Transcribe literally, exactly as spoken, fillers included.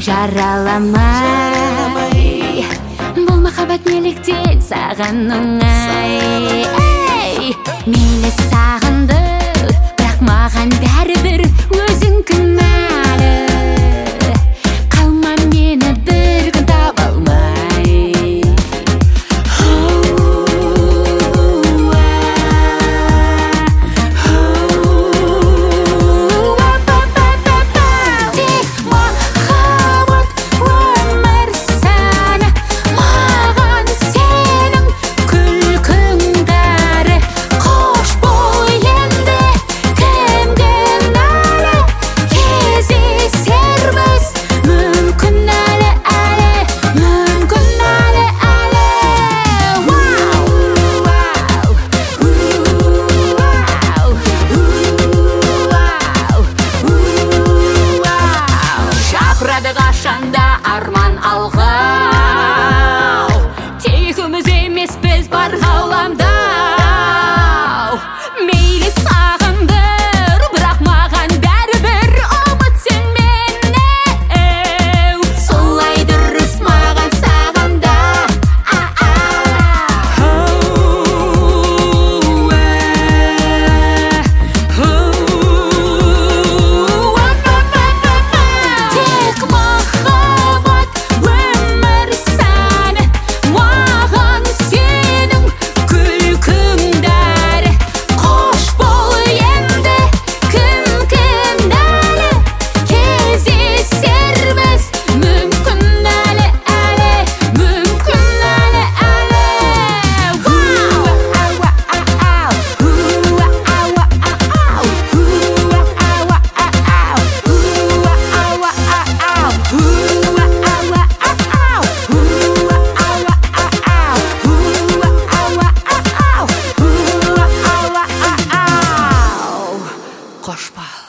жараламай. Бұл махаббат неліктен саған оңай? Эй, мейлі сағынды, бірақ маған бәрібір өзің кінәлі. Қалма мені бір күн таба алмай. Қашанда арман алға, тегіміз емес біз бар ғаламда. Мейлі сағынdır, бірақ маған бәрібір ұмыт сен мені. Солай дұрыс маған сағында. Қош бол.